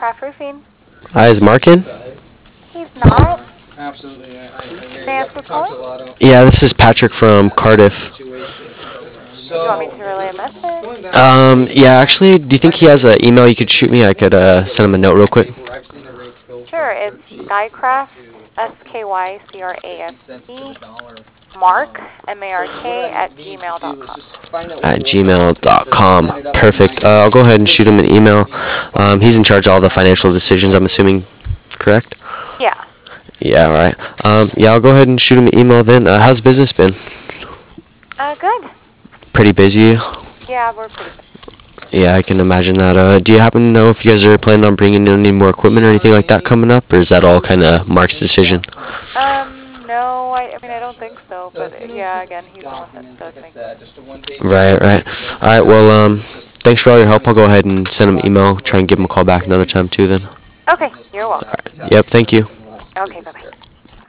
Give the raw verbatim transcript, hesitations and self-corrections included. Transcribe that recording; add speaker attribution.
Speaker 1: Craft Roofing.
Speaker 2: Hi, is Mark in?
Speaker 1: He's not.
Speaker 3: Absolutely. I, I,
Speaker 1: May I
Speaker 3: I,
Speaker 1: ask
Speaker 3: I
Speaker 1: who's
Speaker 3: talked to a
Speaker 1: calling?
Speaker 3: lot of
Speaker 2: Yeah, this is Patrick from Cardiff.
Speaker 1: Do you want me
Speaker 3: So,
Speaker 1: to relay a message?
Speaker 3: going back
Speaker 2: Um,
Speaker 3: to,
Speaker 2: yeah, actually, do you think he has an email you could shoot me? I could uh, send him a note real quick.
Speaker 3: I've seen the rates go
Speaker 1: Sure,
Speaker 3: from
Speaker 1: it's
Speaker 3: thirteen
Speaker 1: Skycraft,
Speaker 3: to
Speaker 1: S K Y C R A
Speaker 3: fifty
Speaker 1: F
Speaker 3: cents to the
Speaker 1: T,
Speaker 3: dollar.
Speaker 1: Mark,
Speaker 3: Um,
Speaker 1: M A
Speaker 3: so
Speaker 1: R
Speaker 3: what
Speaker 1: K,
Speaker 3: I
Speaker 1: at
Speaker 3: need to
Speaker 1: gmail dot
Speaker 3: do is
Speaker 1: com.
Speaker 3: just find out what
Speaker 2: At
Speaker 3: the roof
Speaker 2: gmail dot
Speaker 3: is,
Speaker 2: com.
Speaker 3: send it up to
Speaker 2: Perfect.
Speaker 3: my
Speaker 2: Uh, I'll go ahead and shoot him an email. Um, he's in charge of all the financial decisions, I'm assuming, correct?
Speaker 1: Yeah.
Speaker 2: Yeah, all right. Um, yeah, I'll go ahead and shoot him an email then. Uh, how's business been?
Speaker 1: Uh, good.
Speaker 2: Pretty busy?
Speaker 1: Yeah, we're pretty good.
Speaker 2: Yeah, I can imagine that. Uh, do you happen to know if you guys are planning on bringing in any more equipment or anything like that coming up, or is that all kind of Mark's decision?
Speaker 1: Um, no, I, I mean, I don't think so,
Speaker 3: So
Speaker 1: but
Speaker 3: it's
Speaker 1: uh,
Speaker 3: gonna
Speaker 1: yeah,
Speaker 3: just
Speaker 1: again,
Speaker 3: a
Speaker 1: he's the one that
Speaker 3: document,
Speaker 1: does
Speaker 3: like I
Speaker 1: make
Speaker 3: said,
Speaker 1: those.
Speaker 3: just a one-page.
Speaker 2: Right, right. All right, well, um, thanks for all your help. I'll go ahead and send him an email, try and give him a call back another time too then.
Speaker 1: Okay, you're welcome.
Speaker 2: Yep, thank you.
Speaker 1: Okay, bye-bye.